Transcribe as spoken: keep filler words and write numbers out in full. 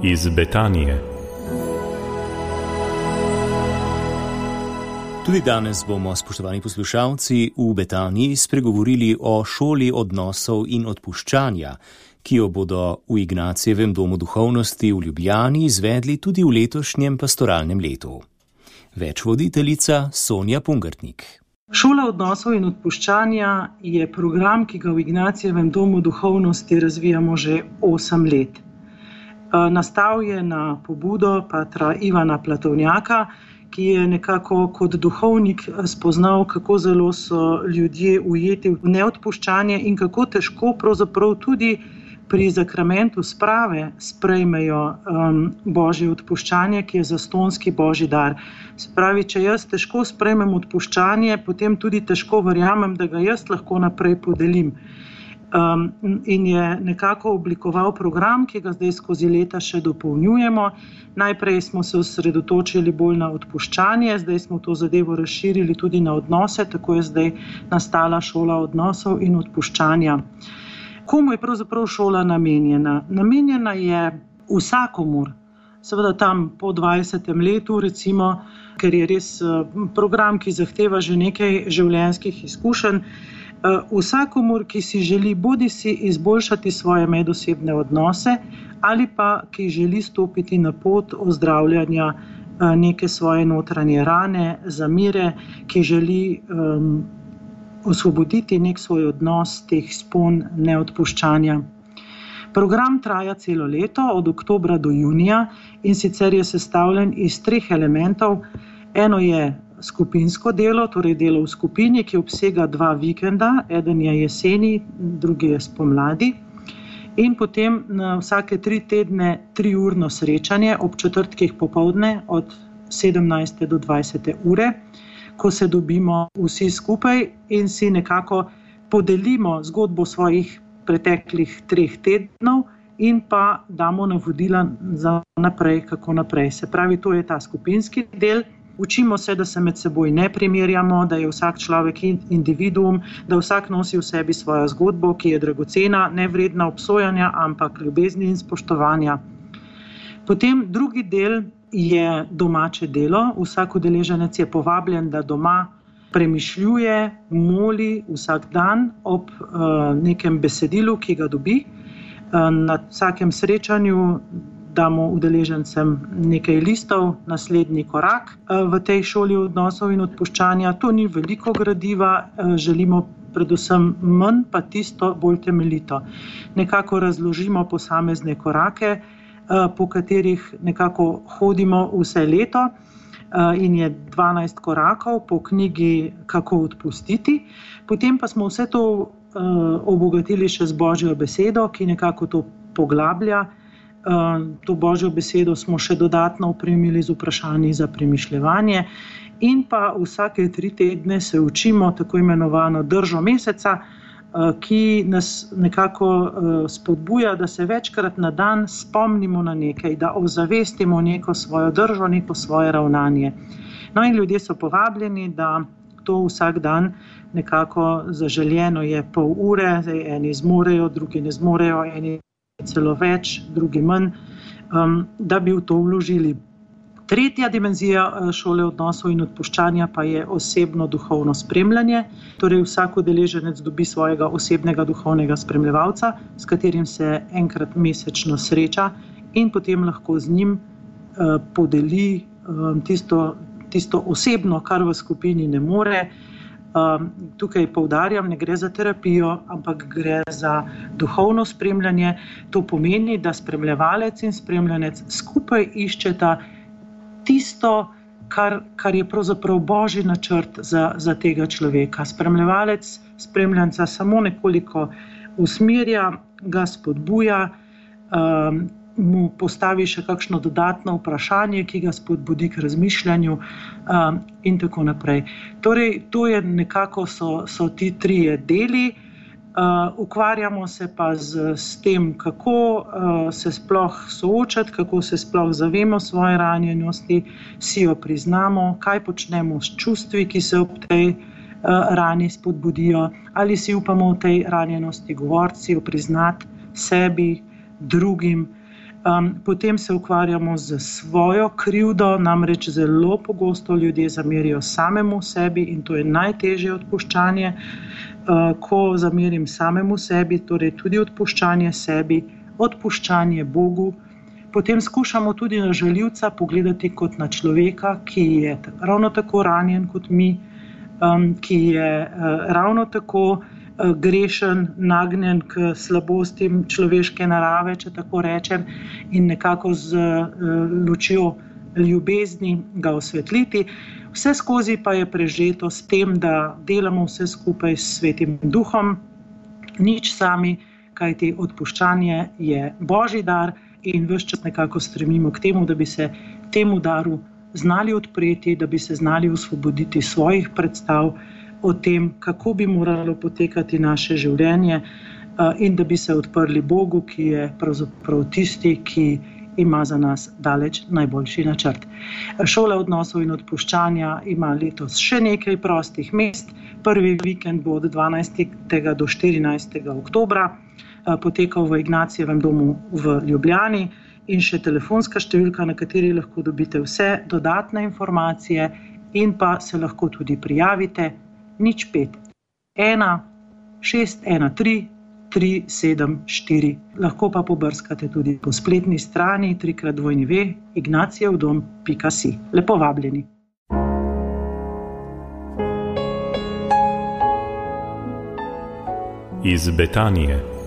iz Betanije. Tudi danes bomo, spoštovani poslušalci, v Betaniji spregovorili o šoli odnosov in odpuščanja, ki jo bodo v Ignacijevem domu duhovnosti v Ljubljani izvedli tudi v letošnjem pastoralnem letu. Več voditeljica Sonja Pungartnik. Šola odnosov in odpuščanja je program, ki ga v Ignacijevem domu duhovnosti razvijamo že osem let. Nastal je na pobudo patra Ivana Platovnjaka, ki je nekako kot duhovnik spoznal, kako zelo so ljudje ujeti v neodpuščanje in kako težko pravzaprav tudi pri zakramentu sprave sprejmejo um, Božje odpuščanje, ki je zastonski Božji dar. Se pravi, če jaz težko sprejmem odpuščanje, potem tudi težko verjamem, da ga jaz lahko naprej podelim. Um, in je nekako oblikoval program, ki ga zdaj skozi leta še dopolnjujemo. Najprej smo se osredotočili bolj na odpuščanje, zdaj smo to zadevo razširili tudi na odnose, tako je zdaj nastala šola odnosov in odpuščanja. Komu je pravzaprav šola namenjena? Namenjena je vsakomur, seveda tam po dvajsetem letu, recimo, ker je res program, ki zahteva že nekaj življenjskih izkušenj. Vsakomur, ki si želi bodisi izboljšati svoje medosebne odnose ali pa ki želi stopiti na pot ozdravljanja neke svoje notranje rane, zamire, ki želi um, osvoboditi nek svoj odnos teh spon neodpuščanja. Program traja celo leto, od oktobra do junija, in sicer je sestavljen iz treh elementov. Eno je skupinsko delo, torej delo v skupini, ki obsega dva vikenda, eden je jeseni, drugi je spomladi. In potem na vsake tri tedne triurno srečanje ob četrtkih popoldne od sedemnajste do dvajsete ure, ko se dobimo vsi skupaj in si nekako podelimo zgodbo svojih preteklih treh tednov in pa damo navodila za naprej, kako naprej. Se pravi, to je ta skupinski del. Učimo se, da se med seboj ne primerjamo, da je vsak človek individuum, da vsak nosi v sebi svojo zgodbo, ki je dragocena, nevredna obsojanja, ampak ljubezni in spoštovanja. Potem drugi del je domače delo. Vsak udeleženec je povabljen, da doma premišljuje, moli vsak dan ob uh, nekem besedilu, ki ga dobi. Uh, na vsakem srečanju damo udeležencem nekaj listov, naslednji korak v tej šoli odnosov in odpuščanja. To ni veliko gradiva, želimo predvsem manj, pa tisto bolj temeljito. Nekako razložimo posamezne korake, po katerih nekako hodimo vse leto, in je dvanajst korakov po knjigi Kako odpustiti. Potem pa smo vse to obogatili še z Božjo besedo, ki nekako to poglablja. To Božjo besedo smo še dodatno opremili z vprašanji za premišljevanje in pa vsake tri tedne se učimo tako imenovano držo meseca, ki nas nekako spodbuja, da se večkrat na dan spomnimo na nekaj, da ozavestimo neko svojo držo, neko svoje ravnanje. No in ljudje so povabljeni, da to vsak dan nekako zaželjeno je pol ure, zdaj eni zmorejo, drugi ne zmorejo, eni celo več, drugi manj, um, da bi v to vložili. Tretja dimenzija šole odnosov in odpuščanja pa je osebno duhovno spremljanje. Torej vsak udeleženec dobi svojega osebnega duhovnega spremljevalca, s katerim se enkrat mesečno sreča in potem lahko z njim uh, podeli um, tisto, tisto osebno, kar v skupini ne more. Um, tukaj poudarjam, ne gre za terapijo, ampak gre za duhovno spremljanje. To pomeni, da spremljevalec in spremljanec skupaj iščeta tisto, kar, kar je pravzaprav Božji načrt za, za tega človeka. Spremljevalec spremljanca samo nekoliko usmerja, ga spodbuja, um, mu postavi še kakšno dodatno vprašanje, ki ga spodbudi k razmišljanju um, in tako naprej. Torej, to je nekako so, so ti trije deli. Uh, ukvarjamo se pa z, s tem, kako uh, se sploh soočati, kako se sploh zavemo svoje ranjenosti, si jo priznamo, kaj počnemo s čustvi, ki se ob tej uh, rani spodbudijo, ali si upamo v tej ranjenosti govoriti, si jo priznati sebi, drugim. Um, potem se ukvarjamo z svojo krivdo, namreč zelo pogosto ljudje zamerijo samemu sebi in to je najtežje odpuščanje. Uh, ko zamerim samemu sebi, torej tudi odpuščanje sebi, odpuščanje Bogu, potem skušamo tudi na žaljivca pogledati kot na človeka, ki je ravno tako ranjen kot mi, um, ki je uh, ravno tako grešen, nagnjen k slabostim človeške narave, če tako rečem, in nekako z lučjo ljubezni ga osvetliti. Vse skozi pa je prežeto s tem, da delamo vse skupaj s Svetim Duhom, nič sami, kajti odpuščanje je Božji dar in ves čas nekako stremimo k temu, da bi se temu daru znali odpreti, da bi se znali osvoboditi svojih predstav o tem, kako bi moralo potekati naše življenje in da bi se odprli Bogu, ki je pravzaprav tisti, ki ima za nas daleč najboljši načrt. Šola odnosov in odpuščanja ima letos še nekaj prostih mest. Prvi vikend bo od dvanajstega do štirinajstega oktobra potekal v Ignacijevem domu v Ljubljani in še telefonska številka, na kateri lahko dobite vse dodatne informacije in pa se lahko tudi prijavite. Nič pet, ena, šest, ena, tri, tri, sedem, štiri. Lahko pa pobrskate tudi po spletni strani trikrat dvojni ve ignacijevdom pika si. Lepo vabljeni. Iz Betanije.